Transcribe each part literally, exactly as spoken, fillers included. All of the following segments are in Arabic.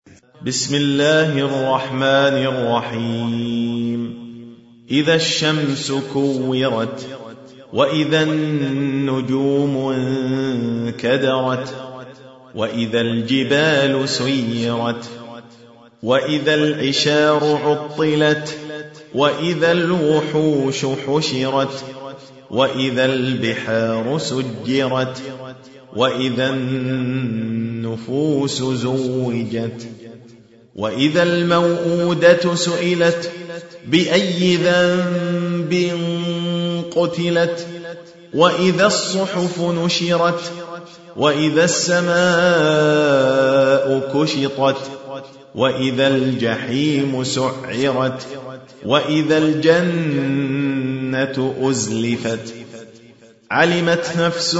بسم الله الرحمن الرحيم إذا الشمس كورت وإذا النجوم انكدرت وإذا الجبال سيرت وإذا العشار عطلت وإذا الوحوش حشرت وإذا البحار سجرت وإذا النفوس زوجت وإذا الموءودة سئلت بأي ذنب قتلت وإذا الصحف نشرت وإذا السماء كشطت وإذا الجحيم سعرت وإذا الجنة أزلفت علمت نفس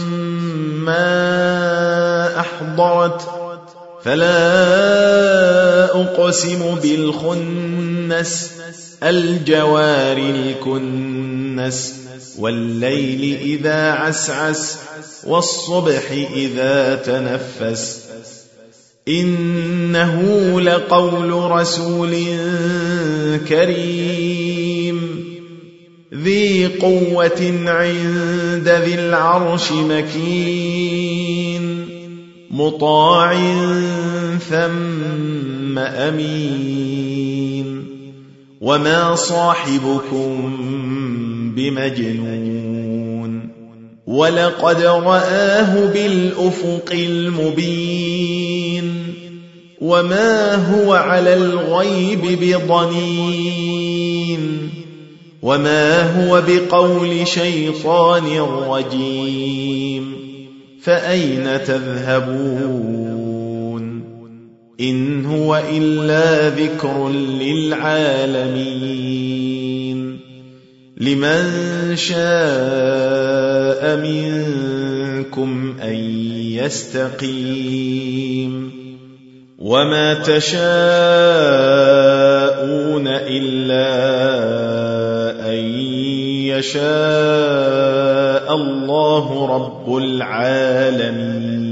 ما أحضرت فلا أقسم بالخنس الجوار الكنس والليل إذا عسعس والصبح إذا تنفس إنه لقول رسول كريم ذي قوة عند ذي العرش مكين مطاع ثم أمين وما صاحبكم بمجنون ولقد رآه بالأفق المبين وما هو على الغيب بضنين وما هو بقول شيطان رجيم فأين تذهبون إن هو إلا ذكر للعالمين لمن شاء منكم أن يستقيم وما تشاءون إلا أن يشاء الله رب العالمين.